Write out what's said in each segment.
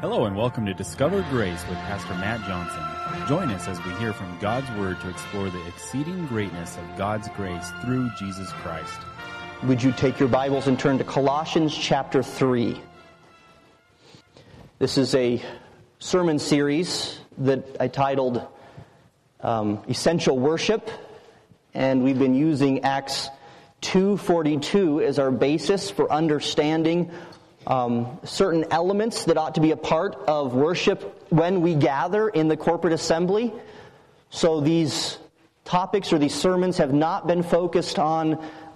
Hello and welcome to Discover Grace with Pastor Matt Johnson. Join us as we hear from God's Word to explore the exceeding greatness of God's grace through Jesus Christ. Would you take your Bibles and turn to Colossians chapter 3. This is a sermon series that I titled Essential Worship, and we've been using Acts 2:42 as our basis for understanding certain elements that ought to be a part of worship when we gather in the corporate assembly. So these topics or these sermons have not been focused on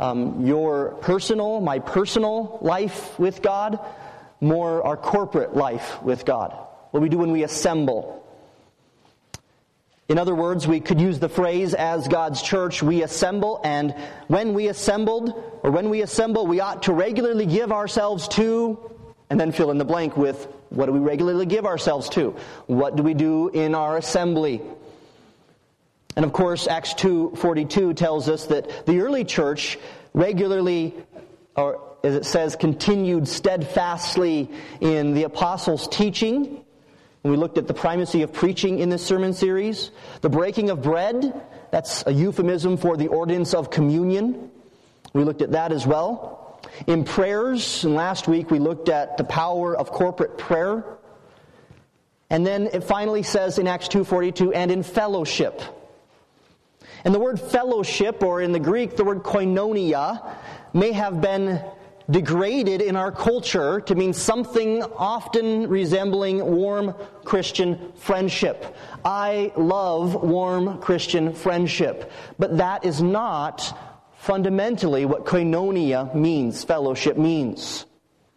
my personal life with God, more our corporate life with God. What we do when we assemble. In other words, we could use the phrase, as God's church, we assemble, and when we assemble, we ought to regularly give ourselves to, and then fill in the blank with, what do we regularly give ourselves to? What do we do in our assembly? And of course, Acts 2:42 tells us that the early church regularly, or as it says, continued steadfastly in the apostles' teaching. And we looked at the primacy of preaching in this sermon series. The breaking of bread, that's a euphemism for the ordinance of communion. We looked at that as well. In prayers, and last week we looked at the power of corporate prayer. And then it finally says in Acts 2:42, and in fellowship. And the word fellowship, or in the Greek, the word koinonia, may have been degraded in our culture to mean something often resembling warm Christian friendship. I love warm Christian friendship. But that is not fundamentally what koinonia means, fellowship means.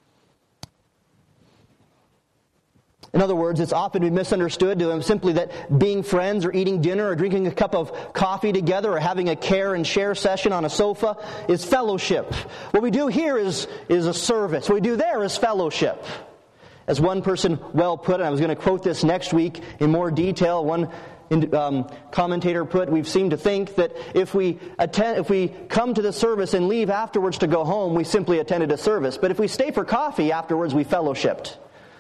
In other words, it's often been misunderstood simply that being friends or eating dinner or drinking a cup of coffee together or having a care and share session on a sofa is fellowship. What we do here is a service. What we do there is fellowship. As one person well put, and I was going to quote this next week in more detail, one commentator put, we've seemed to think that if we come to the service and leave afterwards to go home, we simply attended a service. But if we stay for coffee afterwards, we fellowshipped.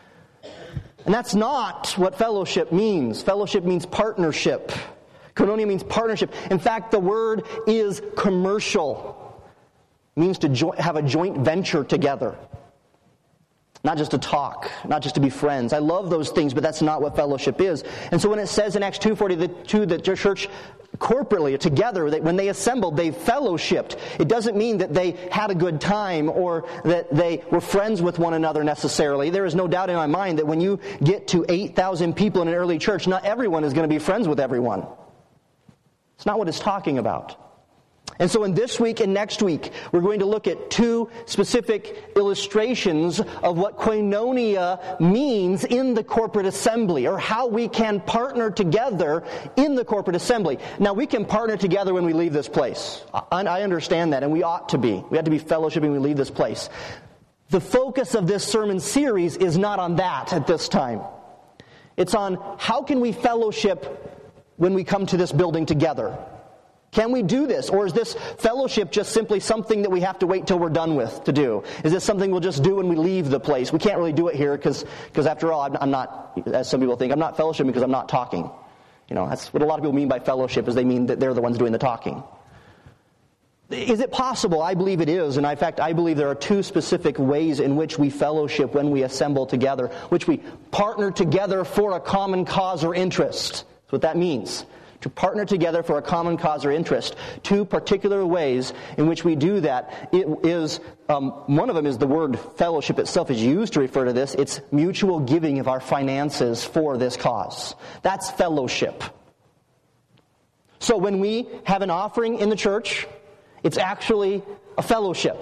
And that's not what fellowship means. Fellowship means partnership. Koinonia means partnership. In fact, the word is commercial. It means to have a joint venture together. Not just to talk, not just to be friends. I love those things, but that's not what fellowship is. And so when it says in Acts 2:42 that the church corporately, together, when they assembled, they fellowshipped. It doesn't mean that they had a good time or that they were friends with one another necessarily. There is no doubt in my mind that when you get to 8,000 people in an early church, not everyone is going to be friends with everyone. It's not what it's talking about. And so in this week and next week, we're going to look at two specific illustrations of what koinonia means in the corporate assembly, or how we can partner together in the corporate assembly. Now, we can partner together when we leave this place. I understand that, and we ought to be. We have to be fellowshipping when we leave this place. The focus of this sermon series is not on that at this time. It's on how can we fellowship when we come to this building together. Can we do this? Or is this fellowship just simply something that we have to wait till we're done with to do? Is this something we'll just do when we leave the place? We can't really do it here because after all, I'm not, as some people think, I'm not fellowshipping because I'm not talking. You know, that's what a lot of people mean by fellowship, is they mean that they're the ones doing the talking. Is it possible? I believe it is. And in fact, I believe there are two specific ways in which we fellowship when we assemble together, which we partner together for a common cause or interest. That's what that means. To partner together for a common cause or interest. Two particular ways in which we do that. It is one of them is the word fellowship itself is used to refer to this. It's mutual giving of our finances for this cause. That's fellowship. So when we have an offering in the church, it's actually a fellowship.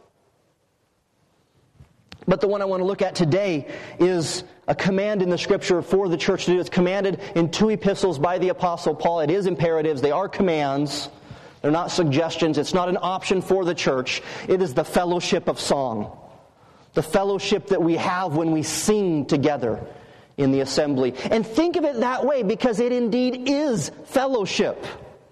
But the one I want to look at today is a command in the Scripture for the church to do. It's commanded in two epistles by the Apostle Paul. It is imperatives. They are commands. They're not suggestions. It's not an option for the church. It is the fellowship of song. The fellowship that we have when we sing together in the assembly. And think of it that way because it indeed is fellowship.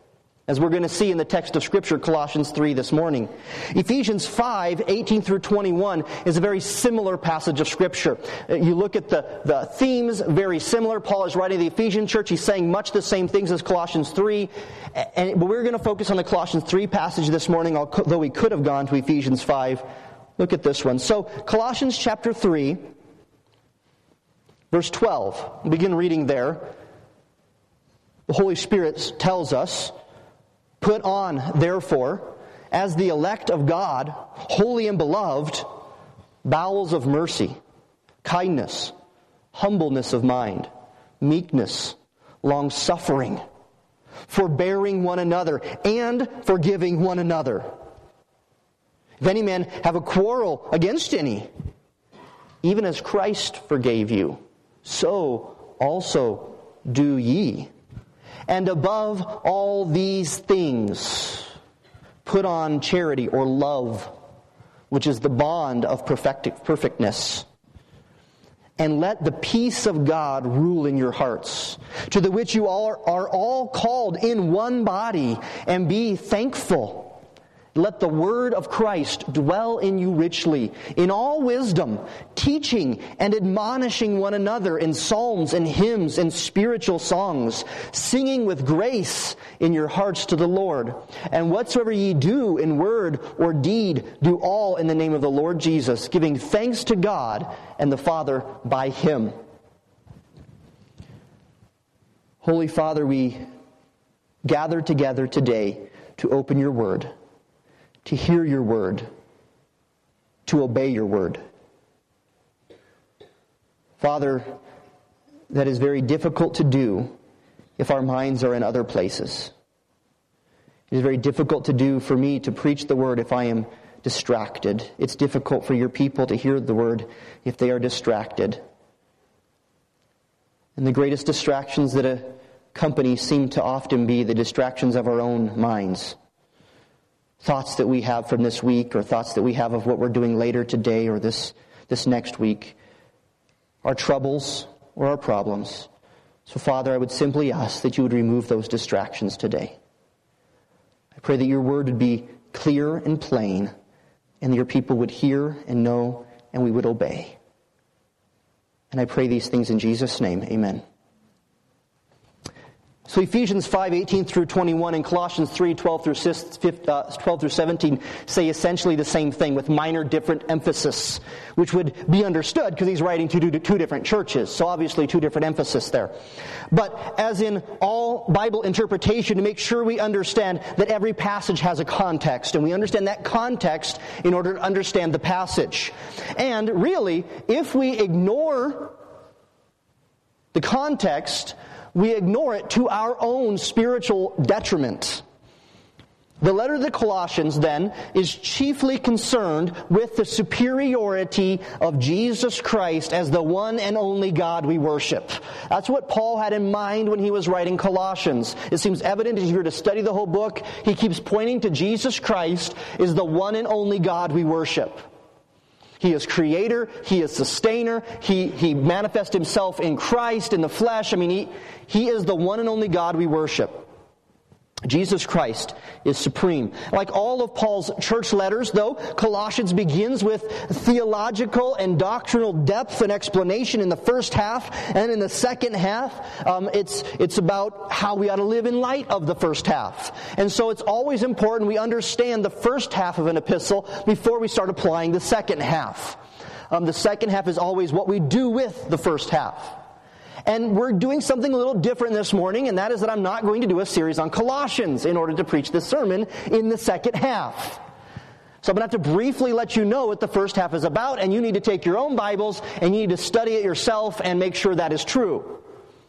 as we're going to see in the text of Scripture, Colossians 3 this morning. Ephesians 5, 18 through 21 is a very similar passage of Scripture. You look at the themes, very similar. Paul is writing to the Ephesian church. He's saying much the same things as Colossians 3. But we're going to focus on the Colossians 3 passage this morning, although we could have gone to Ephesians 5. Look at this one. So, Colossians chapter 3, verse 12. We'll begin reading there. The Holy Spirit tells us, "Put on, therefore, as the elect of God, holy and beloved, bowels of mercy, kindness, humbleness of mind, meekness, long-suffering, forbearing one another, and forgiving one another. If any man have a quarrel against any, even as Christ forgave you, so also do ye. And above all these things, put on charity," or love, "which is the bond of perfectness. And let the peace of God rule in your hearts, to the which you all are all called in one body, and be thankful. Let the word of Christ dwell in you richly, in all wisdom, teaching and admonishing one another in psalms and hymns and spiritual songs, singing with grace in your hearts to the Lord. And whatsoever ye do in word or deed, do all in the name of the Lord Jesus, giving thanks to God and the Father by Him." Holy Father, we gather together today to open your word, to hear your word, to obey your word. Father, that is very difficult to do if our minds are in other places. It is very difficult to do for me to preach the word if I am distracted. It's difficult for your people to hear the word if they are distracted. And the greatest distractions that accompany seem to often be the distractions of our own minds. Thoughts that we have from this week, or thoughts that we have of what we're doing later today or this next week. Our troubles or our problems. So, Father, I would simply ask that you would remove those distractions today. I pray that your word would be clear and plain, and that your people would hear and know, and we would obey. And I pray these things in Jesus' name. Amen. So Ephesians 5, 18 through 21 and Colossians 3, 12 through 17 say essentially the same thing with minor different emphasis, which would be understood because he's writing to two different churches. So obviously two different emphasis there. But as in all Bible interpretation, to make sure we understand that every passage has a context, and we understand that context in order to understand the passage. And really, if we ignore the context, we ignore it to our own spiritual detriment. The letter of the Colossians, then, is chiefly concerned with the superiority of Jesus Christ as the one and only God we worship. That's what Paul had in mind when he was writing Colossians. It seems evident as you were to study the whole book, he keeps pointing to Jesus Christ as the one and only God we worship. He is creator, he is sustainer, he manifests himself in Christ, in the flesh. I mean, he is the one and only God we worship. Jesus Christ is supreme. Like all of Paul's church letters, though, Colossians begins with theological and doctrinal depth and explanation in the first half, and in the second half, it's about how we ought to live in light of the first half. And so it's always important we understand the first half of an epistle before we start applying the second half. The second half is always what we do with the first half. And we're doing something a little different this morning, and that is that I'm not going to do a series on Colossians in order to preach this sermon in the second half. So I'm going to have to briefly let you know what the first half is about, and you need to take your own Bibles, and you need to study it yourself and make sure that is true.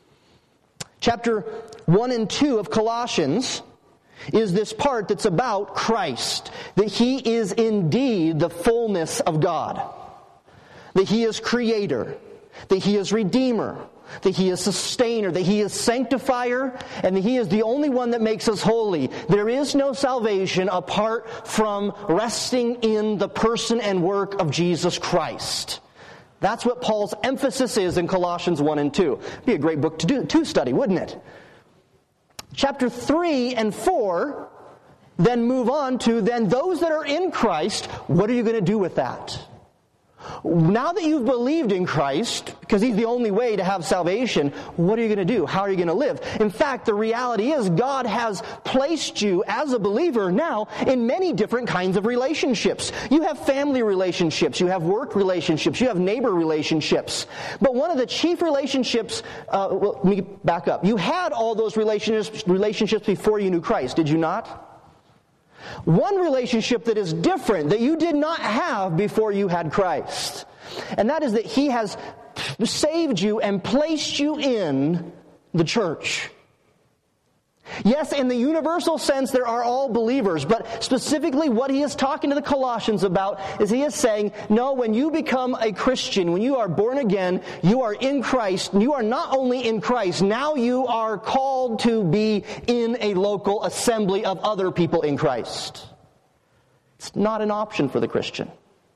Chapter 1 and 2 of Colossians is this part that's about Christ, that He is indeed the fullness of God, that He is Creator, that He is Redeemer, that He is sustainer, that He is sanctifier, and that He is the only one that makes us holy. There is no salvation apart from resting in the person and work of Jesus Christ. That's what Paul's emphasis is in Colossians 1 and 2. It'd be a great book to study, wouldn't it? Chapter 3 and 4 then move on to then those that are in Christ, what are you going to do with that? Now that you've believed in Christ, because He's the only way to have salvation, what are you going to do? How are you going to live? In fact, the reality is God has placed you as a believer now in many different kinds of relationships. You have family relationships, you have work relationships, you have neighbor relationships. But one of the chief relationships, let me back up. You had all those relationships before you knew Christ, did you not? One relationship that is different, that you did not have before you had Christ. And that is that He has saved you and placed you in the church. Yes, in the universal sense, there are all believers, but specifically what he is talking to the Colossians about is he is saying, no, when you become a Christian, when you are born again, you are in Christ. You are not only in Christ, now you are called to be in a local assembly of other people in Christ. It's not an option for the Christian.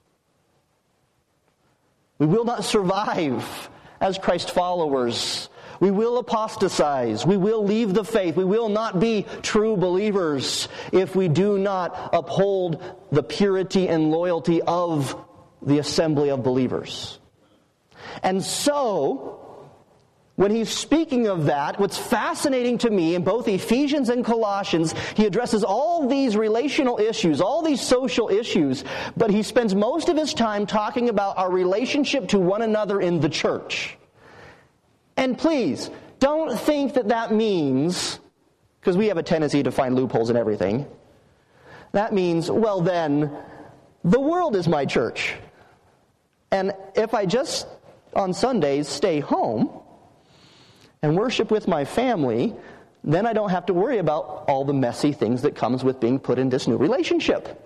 We will not survive as Christ followers. We will apostatize. We will leave the faith. We will not be true believers if we do not uphold the purity and loyalty of the assembly of believers. And so, when he's speaking of that, what's fascinating to me in both Ephesians and Colossians, he addresses all these relational issues, all these social issues, but he spends most of his time talking about our relationship to one another in the church. And please, don't think that that means, because we have a tendency to find loopholes in everything, that means, well then, the world is my church. And if I just, on Sundays, stay home and worship with my family, then I don't have to worry about all the messy things that comes with being put in this new relationship.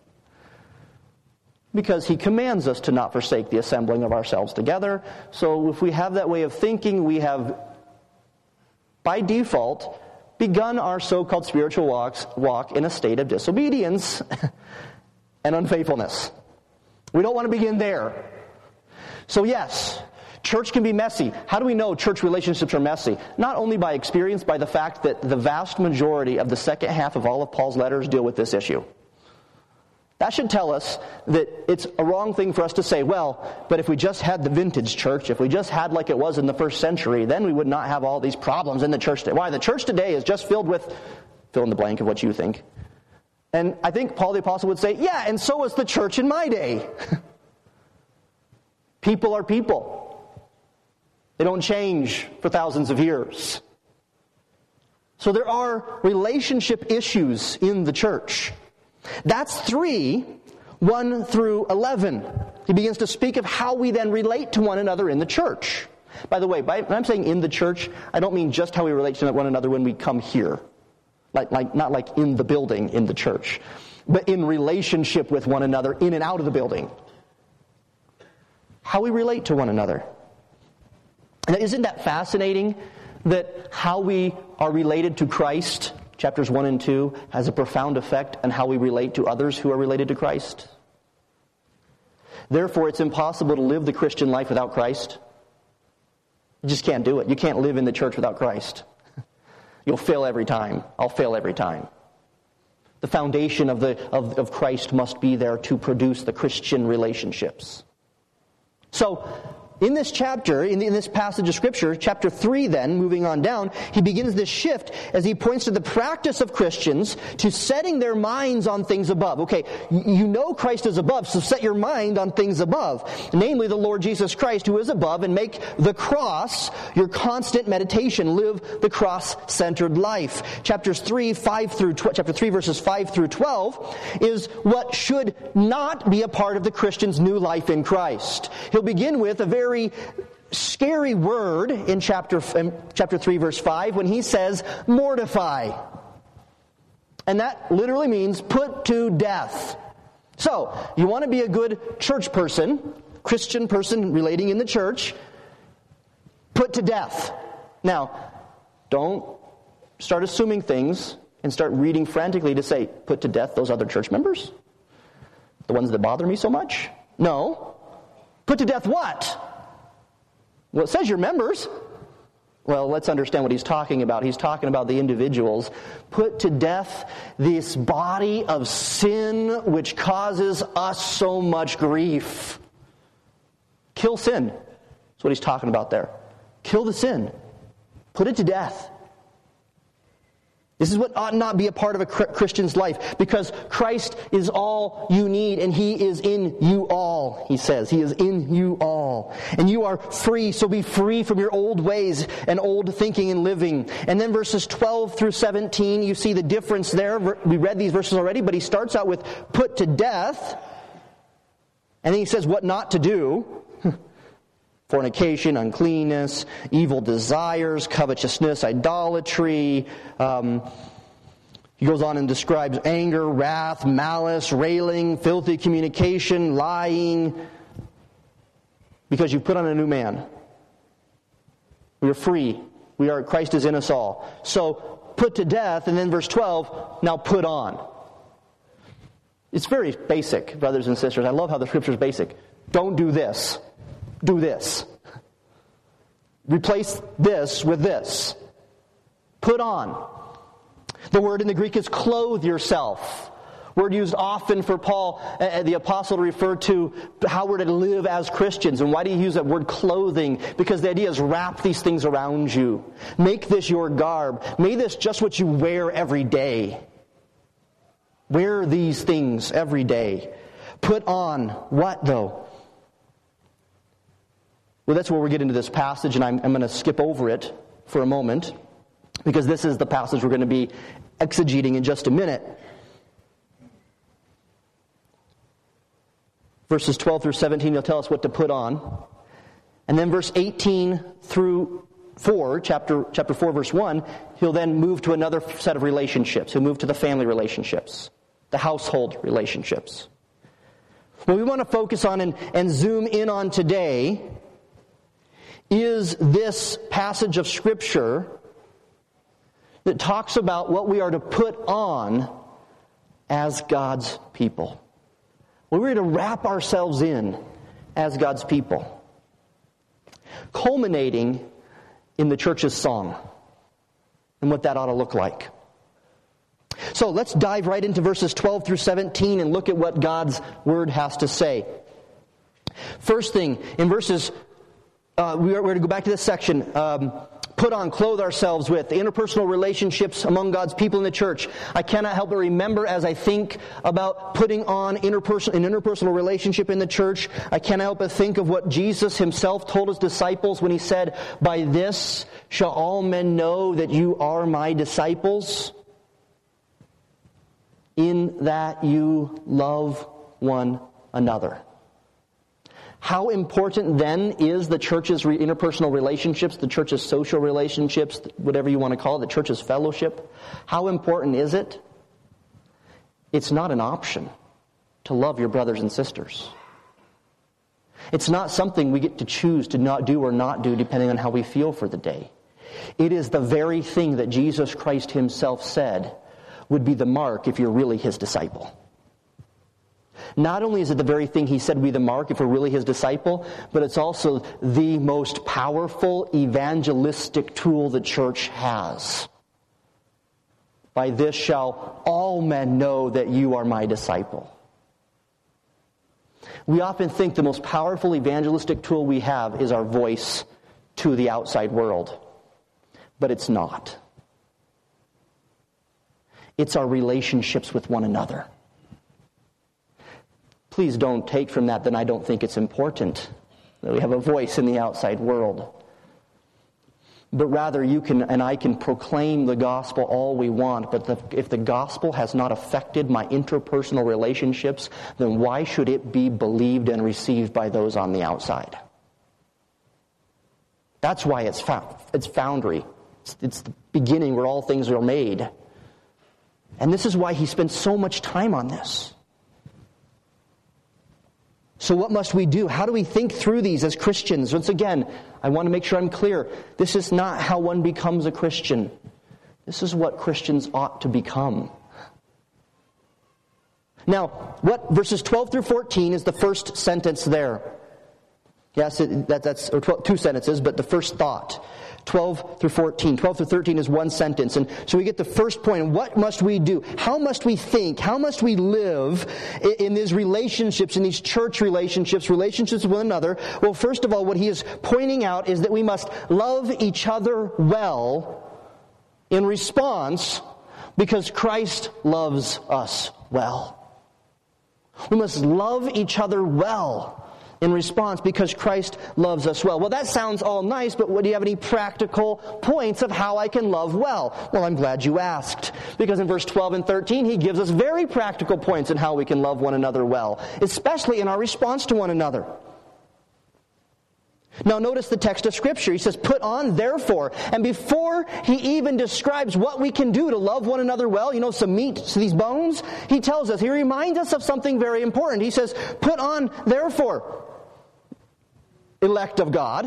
Because he commands us to not forsake the assembling of ourselves together. So if we have that way of thinking, we have, by default, begun our so-called spiritual walk in a state of disobedience and unfaithfulness. We don't want to begin there. So yes, church can be messy. How do we know church relationships are messy? Not only by experience, by the fact that the vast majority of the second half of all of Paul's letters deal with this issue. That should tell us that it's a wrong thing for us to say, well, but if we just had the vintage church, if we just had like it was in the first century, then we would not have all these problems in the church today. Why? The church today is just filled with, fill in the blank of what you think. And I think Paul the Apostle would say, yeah, and so was the church in my day. People are people. They don't change for thousands of years. So there are relationship issues in the church. That's 3, 1 through 11. He begins to speak of how we then relate to one another in the church. By the way, when I'm saying in the church, I don't mean just how we relate to one another when we come here. Not like in the building in the church, but in relationship with one another in and out of the building. How we relate to one another. And isn't that fascinating that how we are related to Christ, chapters 1 and 2, has a profound effect on how we relate to others who are related to Christ? Therefore, it's impossible to live the Christian life without Christ. You just can't do it. You can't live in the church without Christ. You'll fail every time. I'll fail every time. The foundation of Christ must be there to produce the Christian relationships. So, in this chapter, in this passage of Scripture, chapter 3 then, moving on down, he begins this shift as he points to the practice of Christians to setting their minds on things above. Okay, you know Christ is above, so set your mind on things above. Namely, the Lord Jesus Christ who is above, and make the cross your constant meditation. Live the cross-centered life. Chapter 3 verses 5 through 12 is what should not be a part of the Christian's new life in Christ. He'll begin with a very scary word in chapter 3 verse 5 when he says mortify. And that literally means put to death. So, you want to be a good church person, Christian person relating in the church, put to death. Now, don't start assuming things and start reading frantically to say, put to death those other church members? The ones that bother me so much? No. Put to death what? Well, it says your members. Well, let's understand what he's talking about. He's talking about the individuals. Put to death this body of sin which causes us so much grief. Kill sin. That's what he's talking about there. Kill the sin. Put it to death. This is what ought not be a part of a Christian's life, because Christ is all you need, and He is in you all, he says. He is in you all. And you are free, so be free from your old ways and old thinking and living. And then verses 12 through 17, you see the difference there. We read these verses already, but he starts out with put to death, and then he says what not to do. Fornication, uncleanness, evil desires, covetousness, idolatry. He goes on and describes anger, wrath, malice, railing, filthy communication, lying. Because you've put on a new man. We are free. Christ is in us all. So put to death, and then verse 12, now put on. It's very basic, brothers and sisters. I love how the Scripture is basic. Don't do this. Do this. Replace this with this. Put on. The word in the Greek is clothe yourself. Word used often for Paul, the apostle, to refer to how we're to live as Christians. And why do you use that word clothing? Because the idea is wrap these things around you. Make this your garb. Make this just what you wear every day. Wear these things every day. Put on what, though? Well, that's where we get into this passage, and I'm going to skip over it for a moment, because this is the passage we're going to be exegeting in just a minute. Verses 12 through 17 will tell us what to put on. And then verse 18 through 4, chapter 4, verse 1, he'll then move to another set of relationships. He'll move to the family relationships, the household relationships. What we want to focus on and zoom in on today is this passage of Scripture that talks about what we are to put on as God's people. What we're to wrap ourselves in as God's people. Culminating in the church's song and what that ought to look like. So let's dive right into verses 12 through 17 and look at what God's Word has to say. First thing, in verses we're going to go back to this section. Put on, clothe ourselves with, the interpersonal relationships among God's people in the church. I cannot help but remember as I think about putting on an interpersonal relationship in the church, I cannot help but think of what Jesus himself told his disciples when he said, "By this shall all men know that you are my disciples, in that you love one another." How important then is the church's interpersonal relationships, the church's social relationships, whatever you want to call it, the church's fellowship? How important is it? It's not an option to love your brothers and sisters. It's not something we get to choose to not do or not do depending on how we feel for the day. It is the very thing that Jesus Christ himself said would be the mark if you're really his disciple. Not only is it the very thing he said would be the mark if we're really his disciple, but it's also the most powerful evangelistic tool the church has. By this shall all men know that you are my disciple. We often think the most powerful evangelistic tool we have is our voice to the outside world. But it's not. It's our relationships with one another. Please don't take from that I don't think it's important that we have a voice in the outside world. But rather you can and I can proclaim the gospel all we want, but if the gospel has not affected my interpersonal relationships, then why should it be believed and received by those on the outside? That's why it's foundry. It's the beginning where all things are made. And this is why he spent so much time on this. So what must we do? How do we think through these as Christians? Once again, I want to make sure I'm clear. This is not how one becomes a Christian. This is what Christians ought to become. Now, what verses 12 through 14 is the first sentence there. Yes, that's two sentences, but the first thought. 12 through 14. 12 through 13 is one sentence. And so we get the first point. What must we do? How must we think? How must we live in these relationships, in these church relationships with one another? Well, first of all, what he is pointing out is that we must love each other well in response because Christ loves us well. We must love each other well in response because Christ loves us well. Well, that sounds all nice, but do you have any practical points of how I can love well? Well, I'm glad you asked, because in verse 12 and 13, he gives us very practical points on how we can love one another well, especially in our response to one another. Now notice the text of Scripture. He says, put on, therefore. And before he even describes what we can do to love one another well, some meat to these bones, he tells us, he reminds us of something very important. He says, put on, therefore, elect of God.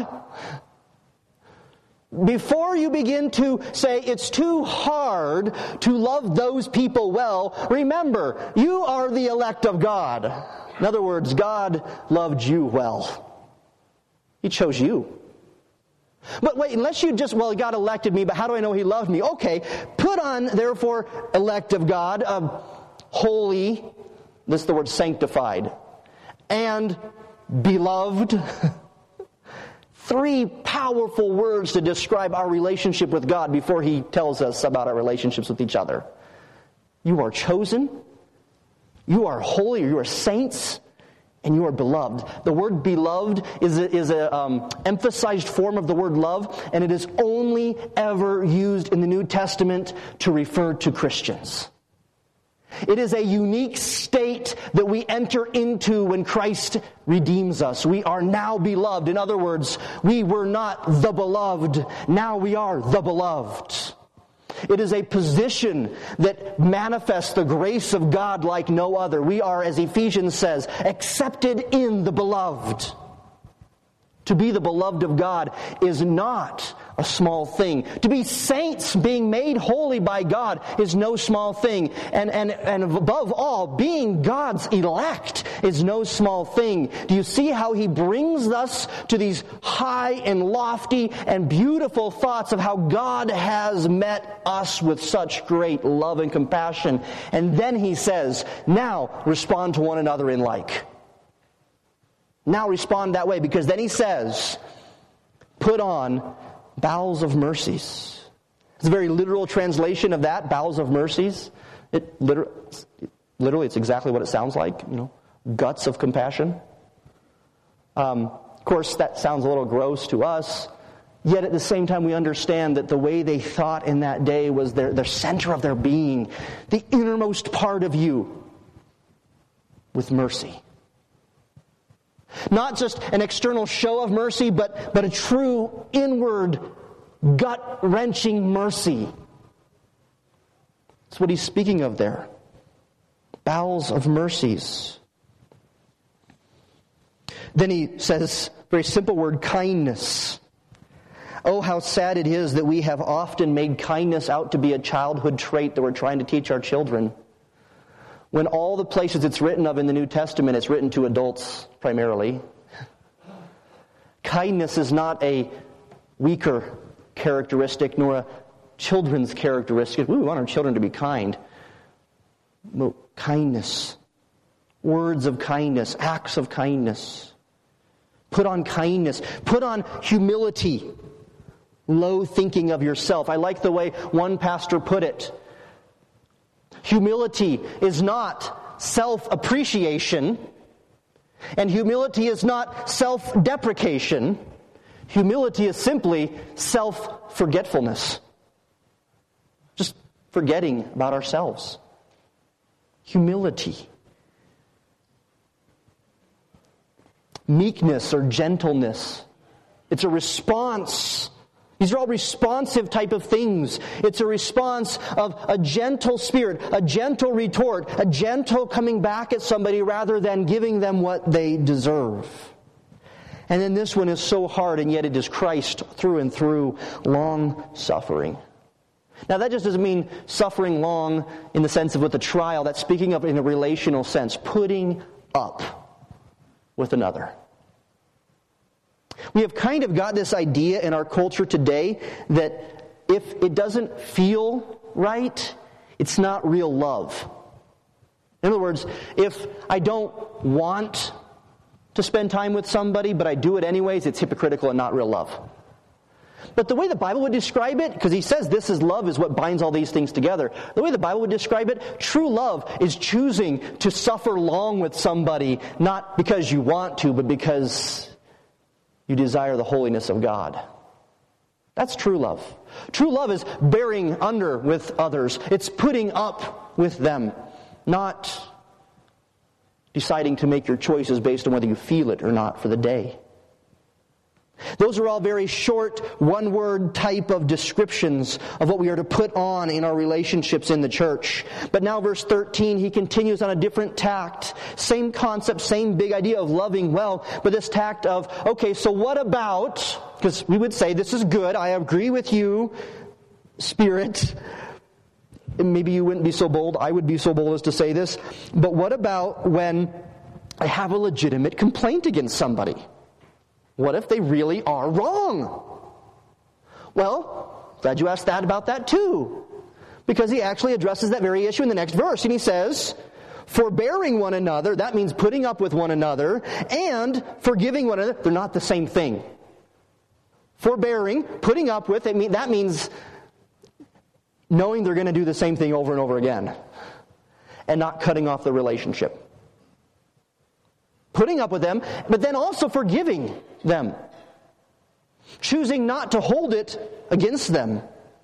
Before you begin to say it's too hard to love those people well, remember, you are the elect of God. In other words, God loved you well. He chose you. But wait, unless you just, God elected me, but how do I know He loved me? Okay, put on, therefore, elect of God, holy, this is the word sanctified, and beloved. 3 powerful words to describe our relationship with God before He tells us about our relationships with each other. You are chosen, you are holy, you are saints, and you are beloved. The word beloved is a emphasized form of the word love, and it is only ever used in the New Testament to refer to Christians. It is a unique state that we enter into when Christ redeems us. We are now beloved. In other words, we were not the beloved. Now we are the beloved. It is a position that manifests the grace of God like no other. We are, as Ephesians says, accepted in the beloved. To be the beloved of God is not a small thing. To be saints, being made holy by God, is no small thing. And above all, being God's elect is no small thing. Do you see how he brings us to these high and lofty and beautiful thoughts of how God has met us with such great love and compassion? And then he says, now respond to one another in like. Now respond that way, because then he says, put on bowels of mercies. It's a very literal translation of that, bowels of mercies. Literally, it's exactly what it sounds like, guts of compassion. Of course, that sounds a little gross to us, yet at the same time we understand that the way they thought in that day was their center of their being, the innermost part of you, with mercy. Not just an external show of mercy, but a true inward, gut-wrenching mercy. That's what he's speaking of there. Bowels of mercies. Then he says, very simple word, kindness. Oh, how sad it is that we have often made kindness out to be a childhood trait that we're trying to teach our children. When all the places it's written of in the New Testament, it's written to adults primarily. Kindness is not a weaker characteristic nor a children's characteristic. We want our children to be kind. No, kindness. Words of kindness. Acts of kindness. Put on kindness. Put on humility. Low thinking of yourself. I like the way one pastor put it. Humility is not self-appreciation, and humility is not self-deprecation. Humility is simply self-forgetfulness. Just forgetting about ourselves. Humility. Meekness or gentleness. It's a response. These are all responsive type of things. It's a response of a gentle spirit, a gentle retort, a gentle coming back at somebody rather than giving them what they deserve. And then this one is so hard, and yet it is Christ through and through, long suffering. Now that just doesn't mean suffering long in the sense of with a trial. That's speaking of in a relational sense, putting up with another. We have kind of got this idea in our culture today that if it doesn't feel right, it's not real love. In other words, if I don't want to spend time with somebody, but I do it anyways, it's hypocritical and not real love. But the way the Bible would describe it, because he says this is love is what binds all these things together. The way the Bible would describe it, true love is choosing to suffer long with somebody, not because you want to, but because you desire the holiness of God. That's true love. True love is bearing under with others. It's putting up with them, not deciding to make your choices based on whether you feel it or not for the day. Those are all very short, one-word type of descriptions of what we are to put on in our relationships in the church. But now verse 13, he continues on a different tact. Same concept, same big idea of loving well, but this tact of, okay, so what about, because we would say this is good, I agree with you, Spirit. Maybe you wouldn't be so bold, I would be so bold as to say this, but what about when I have a legitimate complaint against somebody? What if they really are wrong? Well, glad you asked that about that too. Because he actually addresses that very issue in the next verse. And he says, forbearing one another, that means putting up with one another, and forgiving one another, they're not the same thing. Forbearing, putting up with, that means knowing they're going to do the same thing over and over again. And not cutting off the relationship. Putting up with them, but then also forgiving them. Choosing not to hold it against them.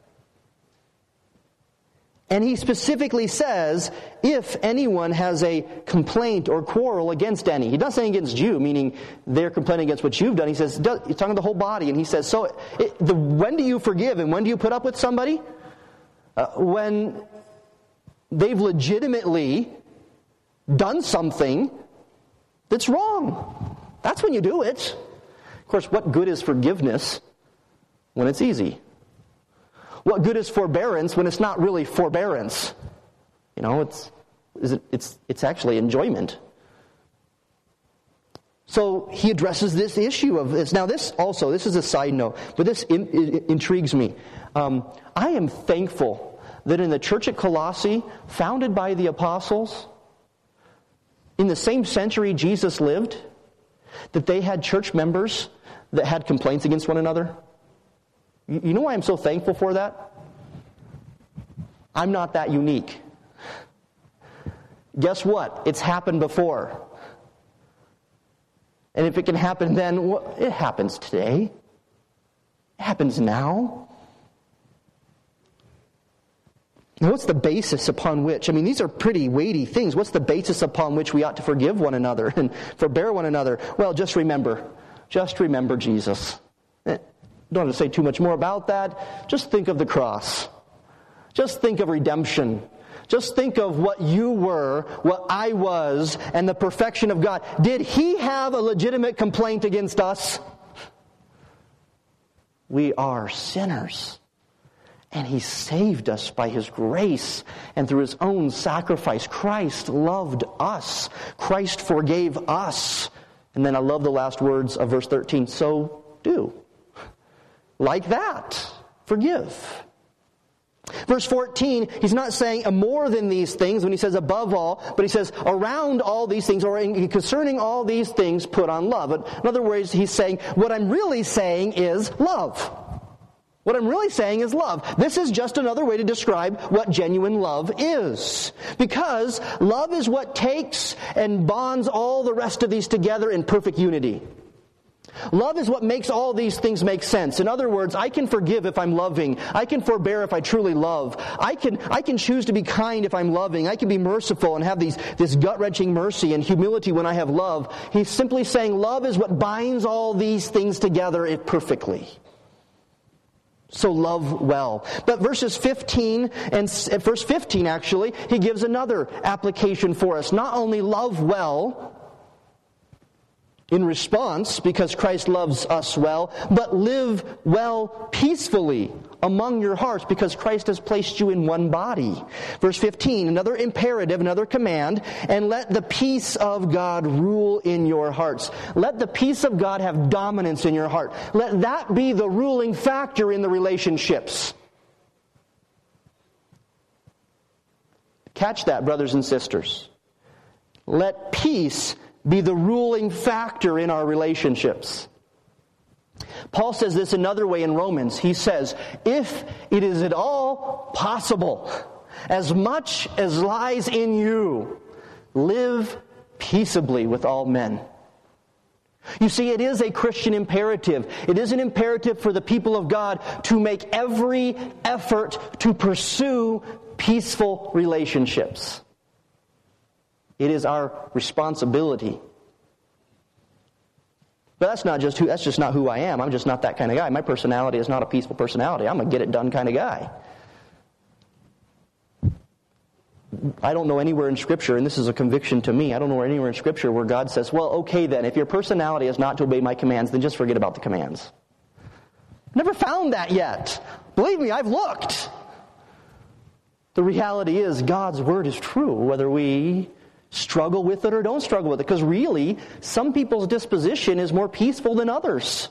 And he specifically says, if anyone has a complaint or quarrel against any. He's not saying against you, meaning they're complaining against what you've done. He says, he's talking to the whole body. And he says, when do you forgive and when do you put up with somebody? When they've legitimately done something that's wrong. That's when you do it. Of course, what good is forgiveness when it's easy? What good is forbearance when it's not really forbearance? It's actually enjoyment. So he addresses this issue of this. Now this is a side note, but this intrigues me. I am thankful that in the church at Colossae, founded by the apostles, in the same century Jesus lived, that they had church members that had complaints against one another. You know why I'm so thankful for that? I'm not that unique. Guess what? It's happened before. And if it can happen then, well, it happens today. It happens now. And what's the basis upon which, these are pretty weighty things. What's the basis upon which we ought to forgive one another and forbear one another? Well, just remember Jesus. Don't have to say too much more about that. Just think of the cross. Just think of redemption. Just think of what you were, what I was, and the perfection of God. Did he have a legitimate complaint against us? We are sinners. And he saved us by his grace and through his own sacrifice. Christ loved us. Christ forgave us. And then I love the last words of verse 13. So do. Like that. Forgive. Verse 14, he's not saying more than these things when he says above all, but he says around all these things, or concerning all these things, put on love. In other words, he's saying, what I'm really saying is love. What I'm really saying is love. This is just another way to describe what genuine love is. Because love is what takes and bonds all the rest of these together in perfect unity. Love is what makes all these things make sense. In other words, I can forgive if I'm loving. I can forbear if I truly love. I can choose to be kind if I'm loving. I can be merciful and have this gut-wrenching mercy and humility when I have love. He's simply saying love is what binds all these things together perfectly. So love well. But verse 15 actually, he gives another application for us. Not only love well, in response, because Christ loves us well, but live well peacefully among your hearts, because Christ has placed you in one body. Verse 15, another imperative, another command, and let the peace of God rule in your hearts. Let the peace of God have dominance in your heart. Let that be the ruling factor in the relationships. Catch that, brothers and sisters. Let peace be the ruling factor in our relationships. Paul says this another way in Romans. He says, if it is at all possible, as much as lies in you, live peaceably with all men. You see, it is a Christian imperative. It is an imperative for the people of God to make every effort to pursue peaceful relationships. It is our responsibility. But that's just not who I am. I'm just not that kind of guy. My personality is not a peaceful personality. I'm a get-it-done kind of guy. I don't know anywhere in Scripture, and this is a conviction to me, I don't know anywhere in Scripture where God says, well, okay then, if your personality is not to obey my commands, then just forget about the commands. Never found that yet. Believe me, I've looked. The reality is God's Word is true, whether we struggle with it or don't struggle with it. Because really, some people's disposition is more peaceful than others.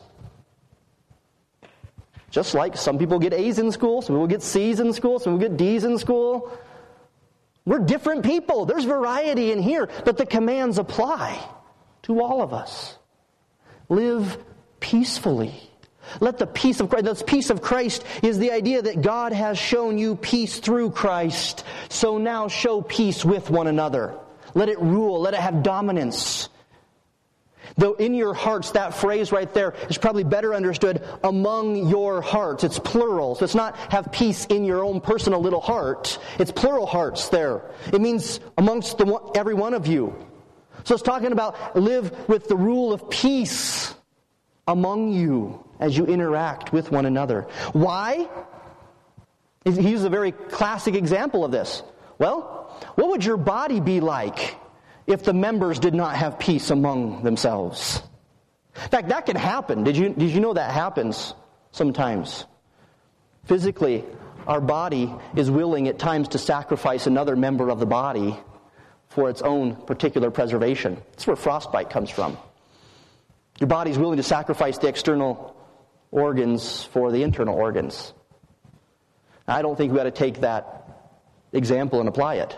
Just like some people get A's in school, some people get C's in school, some people get D's in school. We're different people. There's variety in here, but the commands apply to all of us. Live peacefully. Let the peace of Christ, the peace of Christ is the idea that God has shown you peace through Christ. So now show peace with one another. Let it rule. Let it have dominance. Though in your hearts, that phrase right there is probably better understood among your hearts. It's plural. So it's not have peace in your own personal little heart. It's plural hearts there. It means amongst every one of you. So it's talking about live with the rule of peace among you as you interact with one another. Why? He uses a very classic example of this. Well, what would your body be like if the members did not have peace among themselves? In fact, that can happen. Did you know that happens sometimes? Physically, our body is willing at times to sacrifice another member of the body for its own particular preservation. That's where frostbite comes from. Your body's willing to sacrifice the external organs for the internal organs. Now, I don't think we ought to take that example and apply it.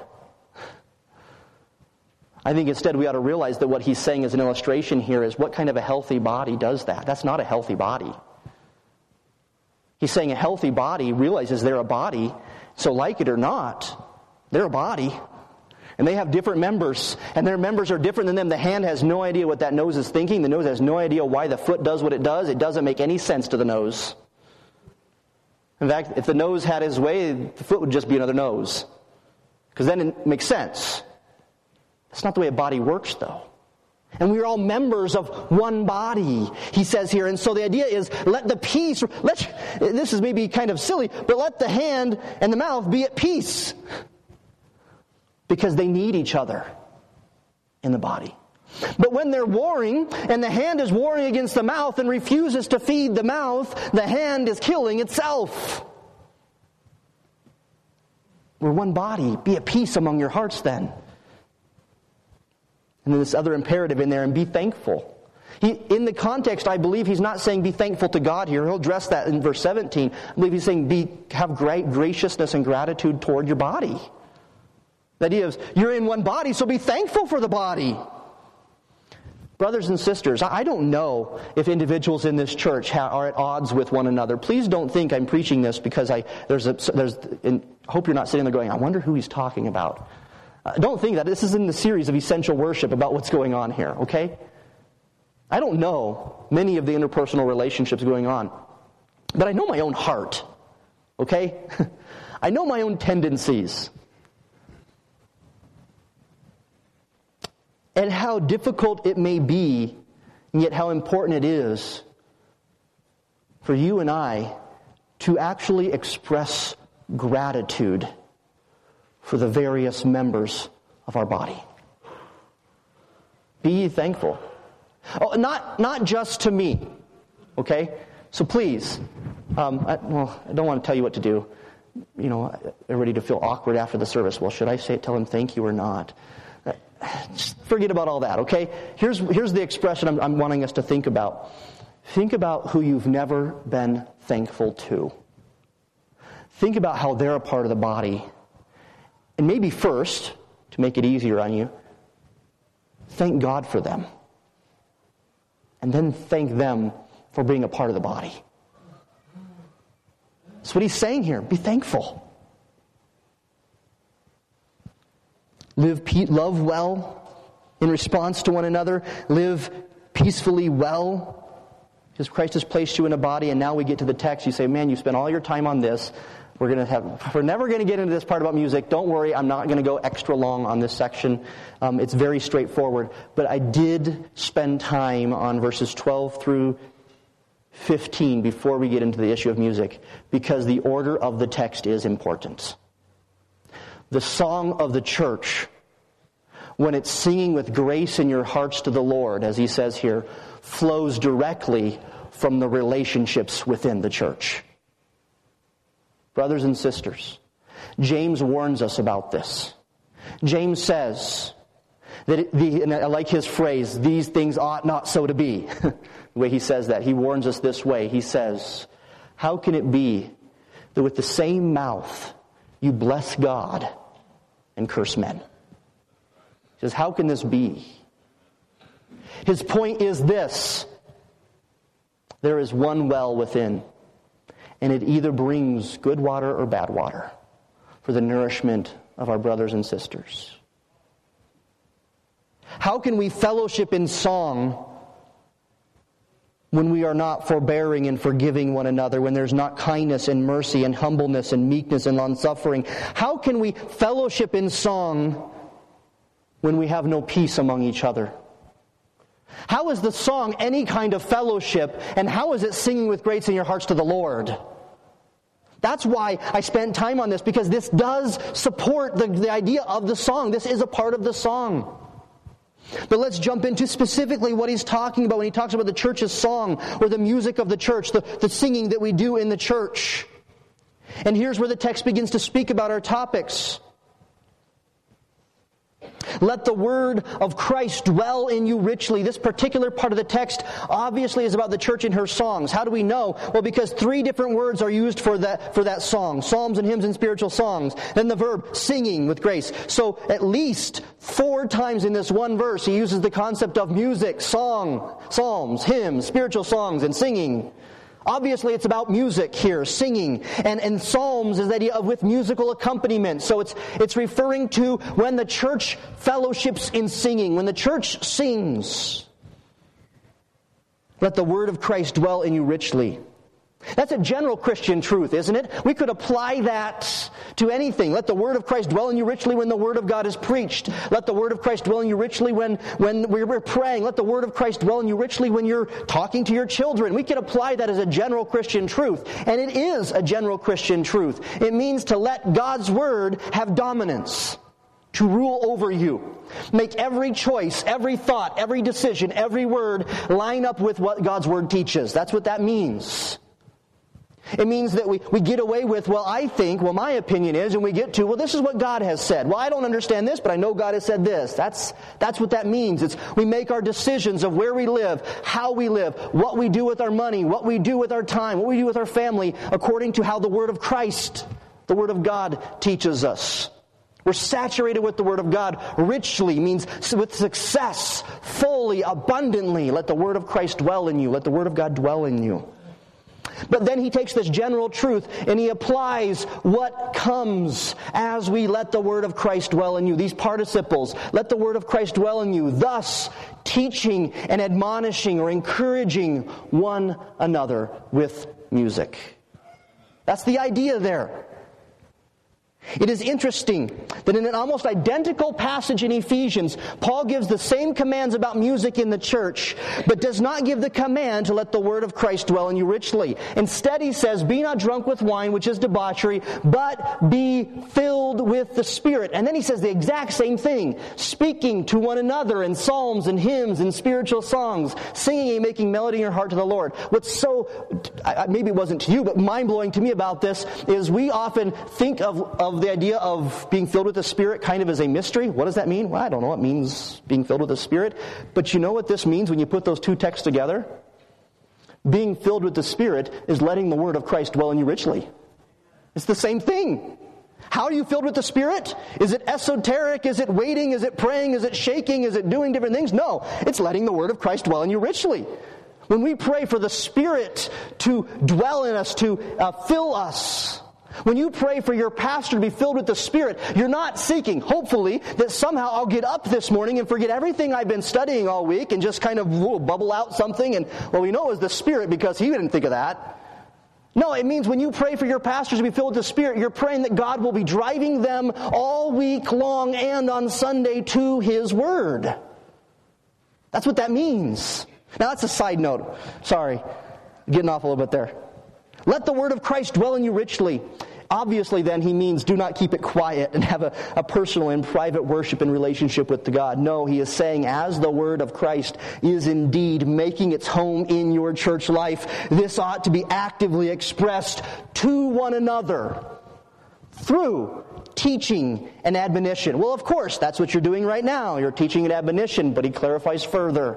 I think instead we ought to realize that what he's saying as an illustration here is what kind of a healthy body does that? That's not a healthy body. He's saying a healthy body realizes they're a body, so like it or not, they're a body. And they have different members, and their members are different than them. The hand has no idea what that nose is thinking. The nose has no idea why the foot does what it does. It doesn't make any sense to the nose. In fact, if the nose had his way, the foot would just be another nose. Because then it makes sense. That's not the way a body works, though. And we are all members of one body, he says here. And so the idea is, let the peace, this is maybe kind of silly, but let the hand and the mouth be at peace. Because they need each other in the body. But when they're warring, and the hand is warring against the mouth and refuses to feed the mouth, the hand is killing itself. We're one body. Be at peace among your hearts then. And then this other imperative in there, and be thankful. In the context, I believe he's not saying be thankful to God here. He'll address that in verse 17. I believe he's saying have great graciousness and gratitude toward your body. The idea is, you're in one body, so be thankful for the body. Brothers and sisters, I don't know if individuals in this church are at odds with one another. Please don't think I'm preaching this because I hope you're not sitting there going, I wonder who he's talking about. Don't think that. This is in the series of essential worship about what's going on here, okay? I don't know many of the interpersonal relationships going on, but I know my own heart, okay? I know my own tendencies. And how difficult it may be, and yet how important it is for you and I to actually express gratitude for the various members of our body. Be thankful. Oh, not just to me, okay? So please, I don't want to tell you what to do. You know, they're ready to feel awkward after the service. Well, should I tell him thank you or not? Just forget about all that, okay? Here's the expression I'm wanting us to think about. Think about who you've never been thankful to. Think about how they're a part of the body. And maybe first, to make it easier on you, thank God for them. And then thank them for being a part of the body. That's what he's saying here. Be thankful. Love well in response to one another. Live peacefully well. Because Christ has placed you in a body, and now we get to the text. You say, man, you spent all your time on this. We're never going to get into this part about music. Don't worry, I'm not going to go extra long on this section. It's very straightforward. But I did spend time on verses 12 through 15 before we get into the issue of music, because the order of the text is important. The song of the church, when it's singing with grace in your hearts to the Lord, as he says here, flows directly from the relationships within the church. Brothers and sisters, James warns us about this. James says that, and I like his phrase, these things ought not so to be. The way he says that, he warns us this way. He says, how can it be that with the same mouth you bless God and curse men? He says, how can this be? His point is this: there is one well within, and it either brings good water or bad water for the nourishment of our brothers and sisters. How can we fellowship in song when we are not forbearing and forgiving one another, when there's not kindness and mercy and humbleness and meekness and long-suffering? How can we fellowship in song when we have no peace among each other? How is the song any kind of fellowship, and how is it singing with grace in your hearts to the Lord? That's why I spent time on this, because this does support the idea of the song. This is a part of the song. But let's jump into specifically what he's talking about when he talks about the church's song, or the music of the church, the singing that we do in the church. And here's where the text begins to speak about our topics. Let the word of Christ dwell in you richly. This particular part of the text obviously is about the church and her songs. How do we know? Well, because 3 different words are used for that song. Psalms and hymns and spiritual songs. Then the verb singing with grace. So at least 4 times in this one verse he uses the concept of music, song, psalms, hymns, spiritual songs, and singing. Obviously, it's about music here, singing. And psalms is the idea of with musical accompaniment. So it's referring to when the church fellowships in singing, when the church sings. Let the word of Christ dwell in you richly. That's a general Christian truth, isn't it? We could apply that to anything. Let the word of Christ dwell in you richly when the word of God is preached. Let the word of Christ dwell in you richly when we're praying. Let the word of Christ dwell in you richly when you're talking to your children. We can apply that as a general Christian truth. And it is a general Christian truth. It means to let God's word have dominance, to rule over you. Make every choice, every thought, every decision, every word line up with what God's word teaches. That's what that means. It means that we get away with, my opinion is, and we get to, this is what God has said. Well, I don't understand this, but I know God has said this. That's what that means. We make our decisions of where we live, how we live, what we do with our money, what we do with our time, what we do with our family, according to how the Word of Christ, the Word of God, teaches us. We're saturated with the Word of God. Richly means with success, fully, abundantly. Let the Word of Christ dwell in you. Let the Word of God dwell in you. But then he takes this general truth and he applies what comes as we let the word of Christ dwell in you. These participles, let the word of Christ dwell in you, thus teaching and admonishing or encouraging one another with music. That's the idea there. It is interesting that in an almost identical passage in Ephesians, Paul gives the same commands about music in the church, but does not give the command to let the word of Christ dwell in you richly. Instead, he says, be not drunk with wine, which is debauchery, but be filled with the Spirit. And then he says the exact same thing, speaking to one another in psalms and hymns and spiritual songs, singing and making melody in your heart to the Lord. What's so, maybe it wasn't to you, but mind-blowing to me about this is we often think of the idea of being filled with the Spirit kind of as a mystery. What does that mean? Well, I don't know. It means being filled with the Spirit. But you know what this means when you put those two texts together? Being filled with the Spirit is letting the word of Christ dwell in you richly. It's the same thing. How are you filled with the Spirit? Is it esoteric? Is it waiting? Is it praying? Is it shaking? Is it doing different things? No. It's letting the word of Christ dwell in you richly. When we pray for the Spirit to dwell in us, to fill us, when you pray for your pastor to be filled with the Spirit, you're not seeking, hopefully, that somehow I'll get up this morning and forget everything I've been studying all week and just kind of bubble out something and, well, we know it was the Spirit because he didn't think of that. No, it means when you pray for your pastors to be filled with the Spirit, you're praying that God will be driving them all week long and on Sunday to His Word. That's what that means. Now, that's a side note. Sorry, getting off a little bit there. Let the word of Christ dwell in you richly. Obviously, then, he means do not keep it quiet and have a personal and private worship and relationship with the God. No, he is saying as the word of Christ is indeed making its home in your church life, this ought to be actively expressed to one another through teaching and admonition. Well, of course, that's what you're doing right now. You're teaching and admonition, but he clarifies further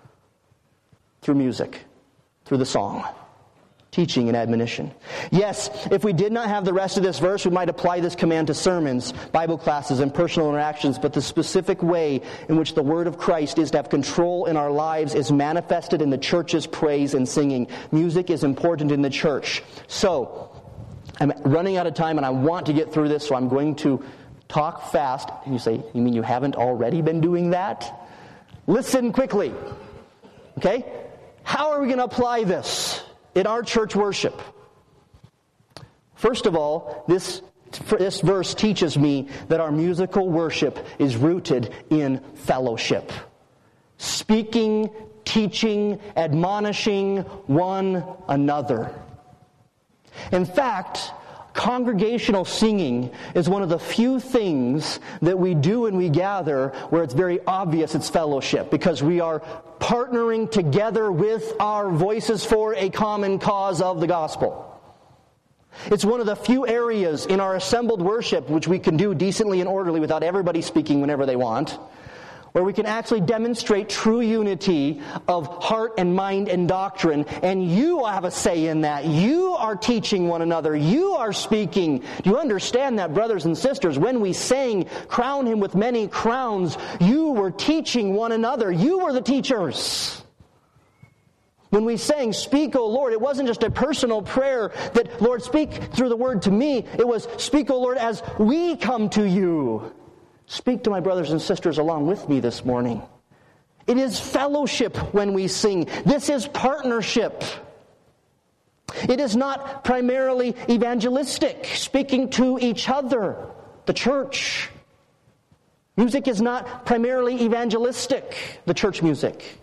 through music, through the song. Teaching and admonition. Yes, if we did not have the rest of this verse, we might apply this command to sermons, Bible classes, and personal interactions, but the specific way in which the word of Christ is to have control in our lives is manifested in the church's praise and singing. Music is important in the church. So, I'm running out of time and I want to get through this, so I'm going to talk fast. And you say, you mean you haven't already been doing that? Listen quickly. Okay? How are we going to apply this in our church worship? First of all, this verse teaches me that our musical worship is rooted in fellowship. Speaking, teaching, admonishing one another. In fact, congregational singing is one of the few things that we do when we gather where it's very obvious it's fellowship, because we are partnering together with our voices for a common cause of the gospel. It's one of the few areas in our assembled worship which we can do decently and orderly without everybody speaking whenever they want, where we can actually demonstrate true unity of heart and mind and doctrine, and you have a say in that. You are teaching one another. You are speaking. Do you understand that, brothers and sisters? When we sang, "Crown him with many crowns," you were teaching one another. You were the teachers. When we sang, "Speak, O Lord," it wasn't just a personal prayer that, Lord, speak through the word to me. It was, "Speak, O Lord, as we come to you. Speak to my brothers and sisters along with me this morning." It is fellowship when we sing. This is partnership. It is not primarily evangelistic, speaking to each other, the church. Music is not primarily evangelistic, the church music.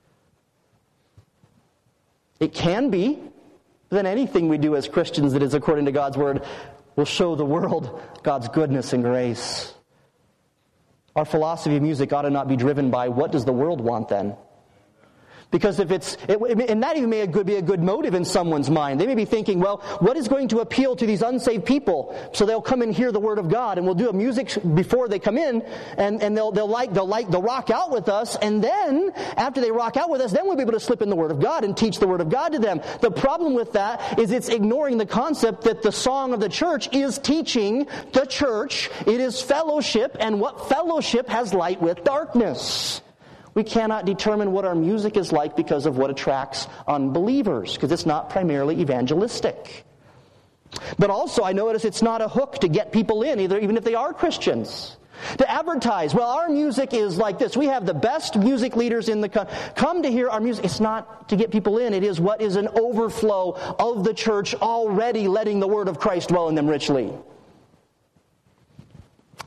It can be, but then anything we do as Christians that is according to God's Word will show the world God's goodness and grace. Our philosophy of music ought to not be driven by what does the world want then. Because if and that even may be a good motive in someone's mind. They may be thinking, well, what is going to appeal to these unsaved people so they'll come and hear the Word of God, and we'll do a music before they come in, and they'll rock out with us, and then after they rock out with us, then we'll be able to slip in the Word of God and teach the Word of God to them. The problem with that is it's ignoring the concept that the song of the church is teaching the church. It is fellowship, and what fellowship has light with darkness. We cannot determine what our music is like because of what attracts unbelievers, because it's not primarily evangelistic. But also, I notice it's not a hook to get people in, even if they are Christians. To advertise, well, our music is like this. We have the best music leaders in the country. Come to hear our music. It's not to get people in. It is what is an overflow of the church already letting the word of Christ dwell in them richly.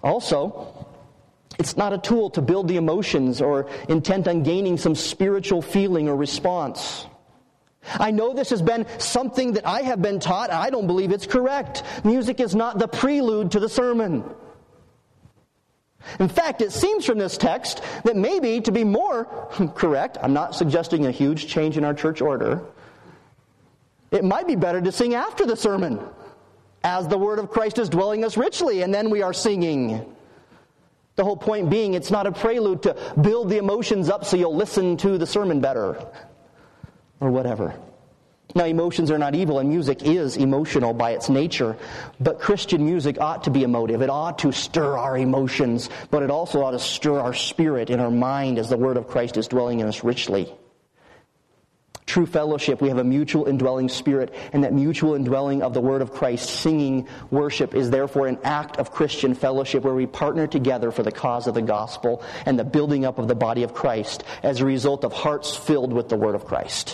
Also, it's not a tool to build the emotions or intent on gaining some spiritual feeling or response. I know this has been something that I have been taught, and I don't believe it's correct. Music is not the prelude to the sermon. In fact, it seems from this text that maybe, to be more correct, I'm not suggesting a huge change in our church order, it might be better to sing after the sermon, as the word of Christ is dwelling us richly, and then we are singing. The whole point being, it's not a prelude to build the emotions up so you'll listen to the sermon better, or whatever. Now, emotions are not evil, and music is emotional by its nature, but Christian music ought to be emotive. It ought to stir our emotions, but it also ought to stir our spirit and our mind as the word of Christ is dwelling in us richly. True fellowship, we have a mutual indwelling spirit, and that mutual indwelling of the word of Christ, singing worship, is therefore an act of Christian fellowship where we partner together for the cause of the gospel and the building up of the body of Christ as a result of hearts filled with the word of Christ.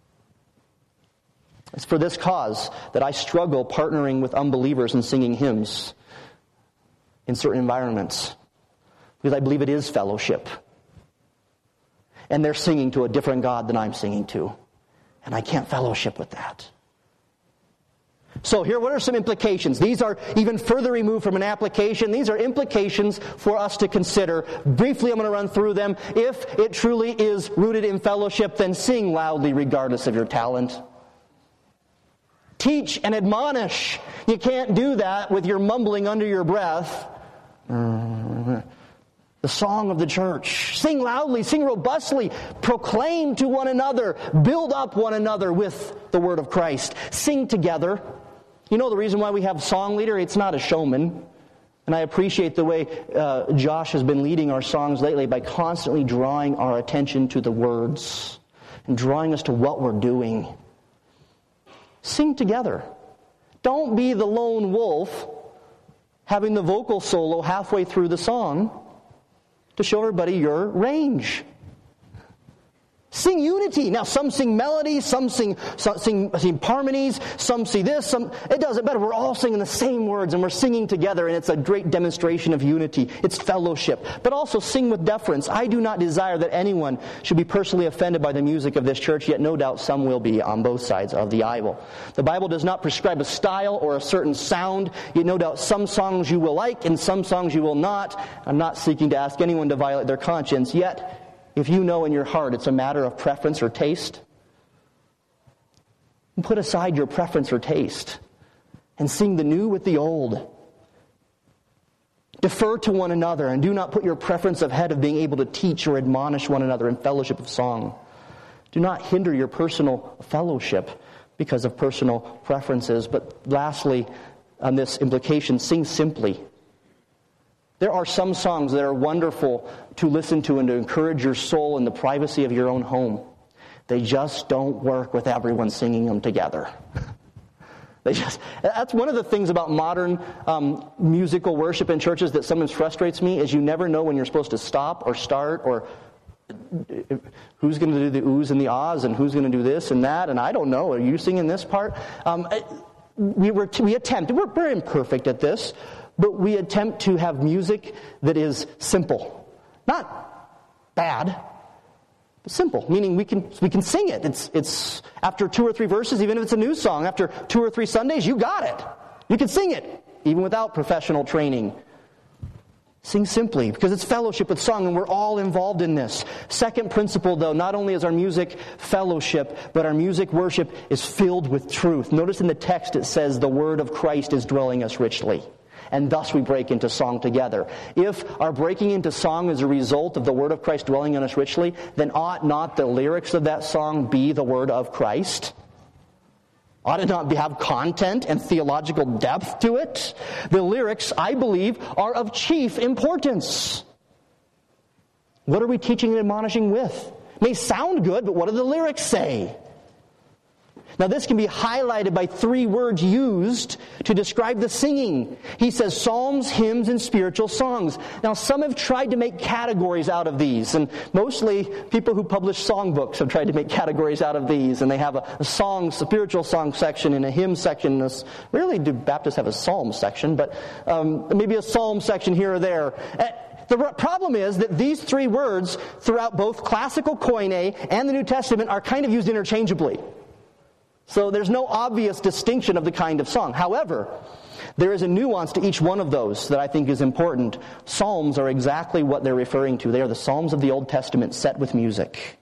It's for this cause that I struggle partnering with unbelievers in singing hymns in certain environments, because I believe it is fellowship. And they're singing to a different God than I'm singing to. And I can't fellowship with that. So here, what are some implications? These are even further removed from an application. These are implications for us to consider. Briefly, I'm going to run through them. If it truly is rooted in fellowship, then sing loudly regardless of your talent. Teach and admonish. You can't do that with your mumbling under your breath. The song of the church. Sing loudly, sing robustly, proclaim to one another, build up one another with the word of Christ. Sing together. You know the reason why we have song leader? It's not a showman. And I appreciate the way Josh has been leading our songs lately by constantly drawing our attention to the words and drawing us to what we're doing. Sing together. Don't be the lone wolf having the vocal solo halfway through the song to show everybody your range. Sing unity. Now, some sing melodies, some sing harmonies, some see this, it doesn't matter. We're all singing the same words, and we're singing together, and it's a great demonstration of unity. It's fellowship. But also sing with deference. I do not desire that anyone should be personally offended by the music of this church, yet no doubt some will be on both sides of the aisle. The Bible does not prescribe a style or a certain sound, yet no doubt some songs you will like and some songs you will not. I'm not seeking to ask anyone to violate their conscience, yet if you know in your heart it's a matter of preference or taste, put aside your preference or taste and sing the new with the old. Defer to one another and do not put your preference ahead of being able to teach or admonish one another in fellowship of song. Do not hinder your personal fellowship because of personal preferences. But lastly, on this implication, sing simply. There are some songs that are wonderful to listen to and to encourage your soul in the privacy of your own home. They just don't work with everyone singing them together. That's one of the things about modern musical worship in churches that sometimes frustrates me, is you never know when you're supposed to stop or start, or who's going to do the oohs and the ahs, and who's going to do this and that, and I don't know. Are you singing this part? We attempt. We're imperfect at this. But we attempt to have music that is simple. Not bad, but simple. Meaning we can sing it. It's after 2 or 3 verses, even if it's a new song, after 2 or 3 Sundays, you got it. You can sing it, even without professional training. Sing simply, because it's fellowship with song, and we're all involved in this. Second principle, though, not only is our music fellowship, but our music worship is filled with truth. Notice in the text it says the word of Christ is dwelling us richly. And thus we break into song together. If our breaking into song is a result of the word of Christ dwelling in us richly, then ought not the lyrics of that song be the word of Christ? Ought it not have content and theological depth to it? The lyrics, I believe, are of chief importance. What are we teaching and admonishing with? It may sound good, but what do the lyrics say? Now this can be highlighted by 3 words used to describe the singing. He says psalms, hymns, and spiritual songs. Now some have tried to make categories out of these, and mostly people who publish songbooks have tried to make categories out of these, and they have a spiritual song section and a hymn section. Rarely do Baptists have a psalm section, but maybe a psalm section here or there. The problem is that these 3 words throughout both classical Koine and the New Testament are kind of used interchangeably. So there's no obvious distinction of the kind of song. However, there is a nuance to each one of those that I think is important. Psalms are exactly what they're referring to. They are the Psalms of the Old Testament set with music.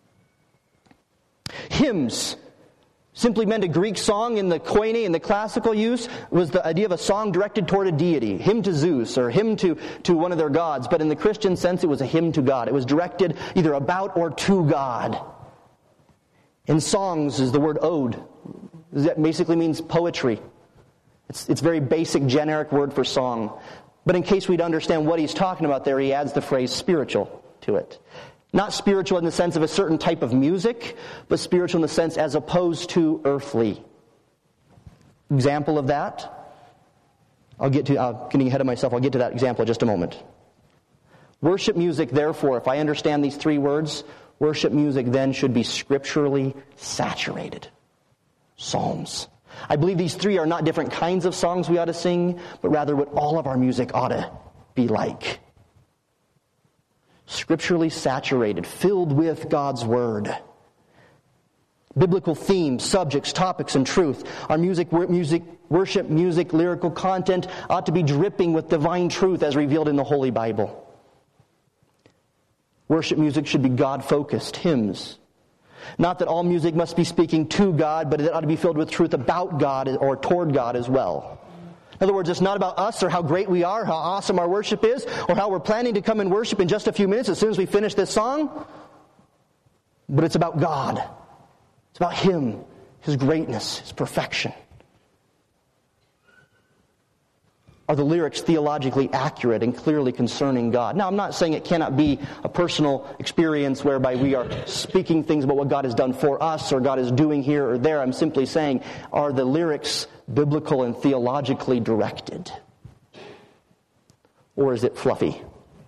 Hymns simply meant a Greek song in the Koine, in the classical use, was the idea of a song directed toward a deity. Hymn to Zeus or hymn to one of their gods. But in the Christian sense, it was a hymn to God. It was directed either about or to God. In songs is the word ode. That basically means poetry. It's a very basic, generic word for song. But in case we'd understand what he's talking about there, he adds the phrase spiritual to it. Not spiritual in the sense of a certain type of music, but spiritual in the sense as opposed to earthly. Example of that? Getting ahead of myself, I'll get to that example in just a moment. Worship music, therefore, if I understand these 3 words, worship music then should be scripturally saturated. Psalms. I believe these 3 are not different kinds of songs we ought to sing, but rather what all of our music ought to be like. Scripturally saturated, filled with God's Word. Biblical themes, subjects, topics, and truth. Our worship music, lyrical content ought to be dripping with divine truth as revealed in the Holy Bible. Worship music should be God-focused, hymns. Not that all music must be speaking to God, but it ought to be filled with truth about God or toward God as well. In other words, it's not about us or how great we are, how awesome our worship is, or how we're planning to come and worship in just a few minutes as soon as we finish this song. But it's about God. It's about Him, His greatness, His perfection. Are the lyrics theologically accurate and clearly concerning God? Now, I'm not saying it cannot be a personal experience whereby we are speaking things about what God has done for us or God is doing here or there. I'm simply saying, are the lyrics biblical and theologically directed? Or is it fluffy?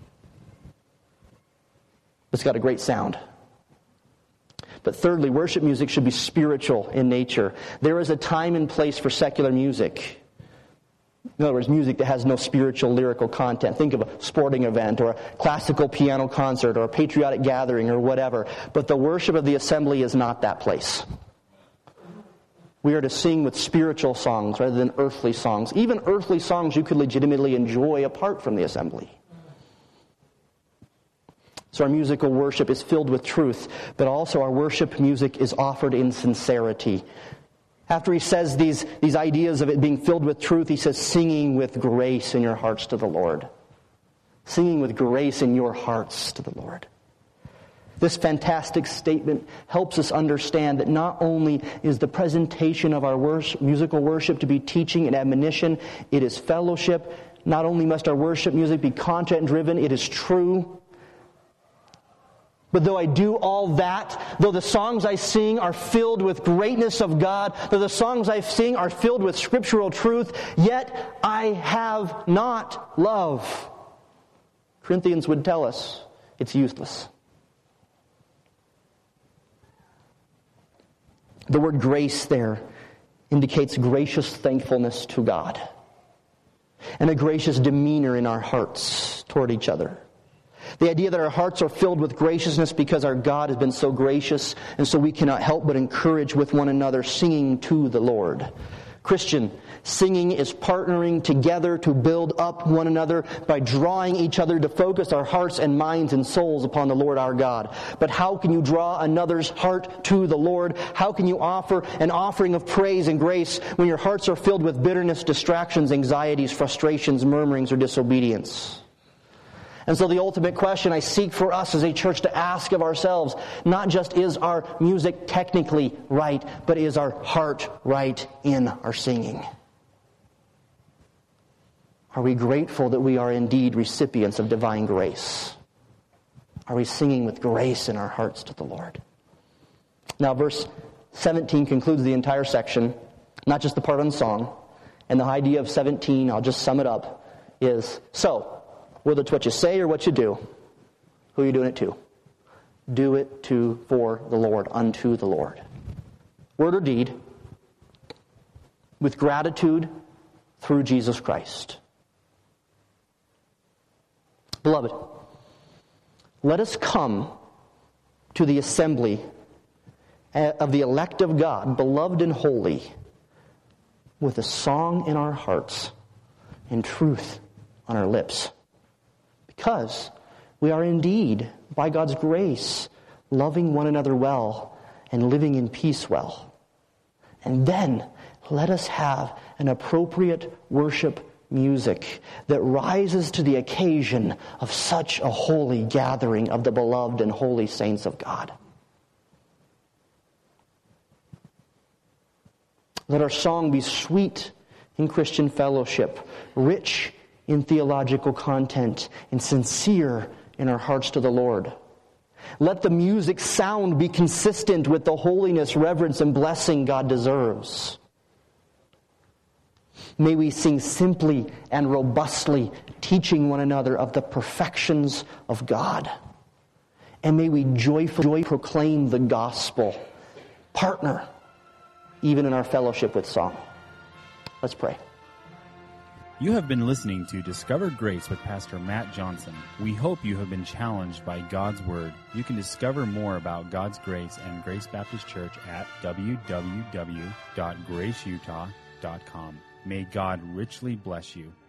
It's got a great sound. But thirdly, worship music should be spiritual in nature. There is a time and place for secular music. In other words, music that has no spiritual, lyrical content. Think of a sporting event or a classical piano concert or a patriotic gathering or whatever. But the worship of the assembly is not that place. We are to sing with spiritual songs rather than earthly songs. Even earthly songs you could legitimately enjoy apart from the assembly. So our musical worship is filled with truth, but also our worship music is offered in sincerity. After he says these ideas of it being filled with truth, he says, singing with grace in your hearts to the Lord. Singing with grace in your hearts to the Lord. This fantastic statement helps us understand that not only is the presentation of our musical worship to be teaching and admonition, it is fellowship. Not only must our worship music be content-driven, it is true. But though I do all that, though the songs I sing are filled with greatness of God, though the songs I sing are filled with scriptural truth, yet I have not love. Corinthians would tell us it's useless. The word grace there indicates gracious thankfulness to God and a gracious demeanor in our hearts toward each other. The idea that our hearts are filled with graciousness because our God has been so gracious, and so we cannot help but encourage with one another singing to the Lord. Christian, singing is partnering together to build up one another by drawing each other to focus our hearts and minds and souls upon the Lord our God. But how can you draw another's heart to the Lord? How can you offer an offering of praise and grace when your hearts are filled with bitterness, distractions, anxieties, frustrations, murmurings, or disobedience? And so the ultimate question I seek for us as a church to ask of ourselves, not just is our music technically right, but is our heart right in our singing? Are we grateful that we are indeed recipients of divine grace? Are we singing with grace in our hearts to the Lord? Now verse 17 concludes the entire section, not just the part on song. And the idea of 17, I'll just sum it up, is, so, whether it's what you say or what you do, who are you doing it to? Do it for the Lord, unto the Lord. Word or deed, with gratitude through Jesus Christ. Beloved, let us come to the assembly of the elect of God, beloved and holy, with a song in our hearts and truth on our lips. Because we are indeed, by God's grace, loving one another well and living in peace well. And then let us have an appropriate worship music that rises to the occasion of such a holy gathering of the beloved and holy saints of God. Let our song be sweet in Christian fellowship, rich in theological content, and sincere in our hearts to the Lord. Let the music sound be consistent with the holiness, reverence, and blessing God deserves. May we sing simply and robustly, teaching one another of the perfections of God. And may we joyfully proclaim the gospel. Partner, even in our fellowship with song. Let's pray. You have been listening to Discover Grace with Pastor Matt Johnson. We hope you have been challenged by God's Word. You can discover more about God's grace and Grace Baptist Church at www.graceutah.com. May God richly bless you.